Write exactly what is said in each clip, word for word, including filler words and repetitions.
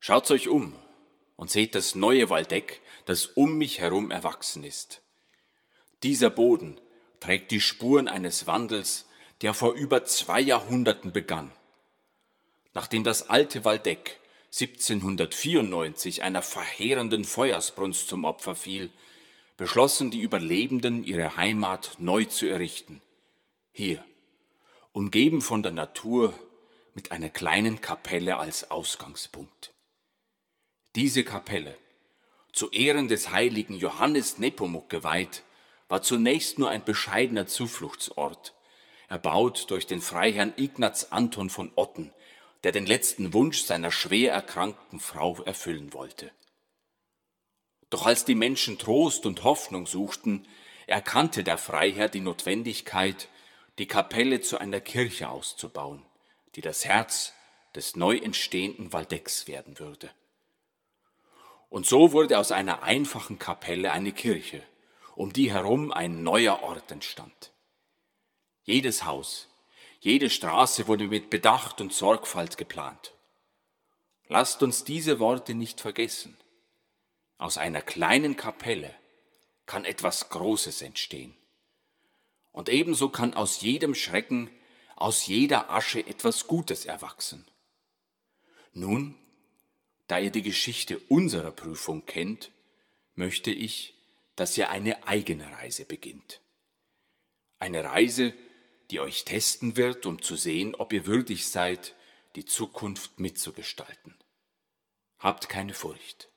Schaut's euch um und seht das neue Waldeck, das um mich herum erwachsen ist. Dieser Boden trägt die Spuren eines Wandels, der vor über zwei Jahrhunderten begann. Nachdem das alte Waldeck siebzehnhundertvierundneunzig einer verheerenden Feuersbrunst zum Opfer fiel, beschlossen die Überlebenden, ihre Heimat neu zu errichten. Hier, umgeben von der Natur, mit einer kleinen Kapelle als Ausgangspunkt. Diese Kapelle, zu Ehren des heiligen Johannes Nepomuk geweiht, war zunächst nur ein bescheidener Zufluchtsort, erbaut durch den Freiherrn Ignaz Anton von Otten, der den letzten Wunsch seiner schwer erkrankten Frau erfüllen wollte. Doch als die Menschen Trost und Hoffnung suchten, erkannte der Freiherr die Notwendigkeit, die Kapelle zu einer Kirche auszubauen, die das Herz des neu entstehenden Waldecks werden würde. Und so wurde aus einer einfachen Kapelle eine Kirche, um die herum ein neuer Ort entstand. Jedes Haus, jede Straße wurde mit Bedacht und Sorgfalt geplant. Lasst uns diese Worte nicht vergessen. Aus einer kleinen Kapelle kann etwas Großes entstehen. Und ebenso kann aus jedem Schrecken, aus jeder Asche etwas Gutes erwachsen. Nun, da ihr die Geschichte unserer Prüfung kennt, möchte ich, dass ihr eine eigene Reise beginnt. Eine Reise, die euch testen wird, um zu sehen, ob ihr würdig seid, die Zukunft mitzugestalten. Habt keine Furcht.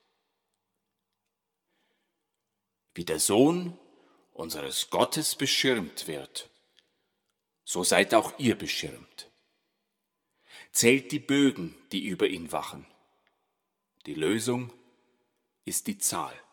Wie der Sohn unseres Gottes beschirmt wird, so seid auch ihr beschirmt. Zählt die Bögen, die über ihn wachen. Die Lösung ist die Zahl.